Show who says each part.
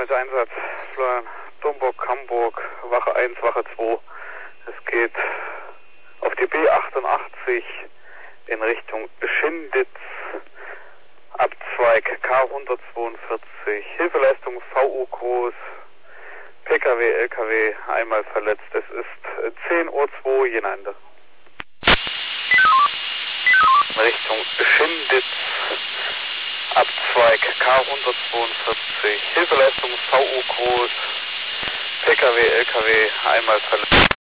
Speaker 1: mit Einsatz. Florian Domburg, Hamburg, Wache 1, Wache 2. Es geht auf die B88 in Richtung Schinditz, Abzweig K142. Hilfeleistung VU groß, PKW, LKW, einmal verletzt. Es ist 10:02 Uhr, Jena Ende. Richtung Schinditz, Abzweig K142. Hilfeleistung VU groß, PKW, LKW, einmal verletzt.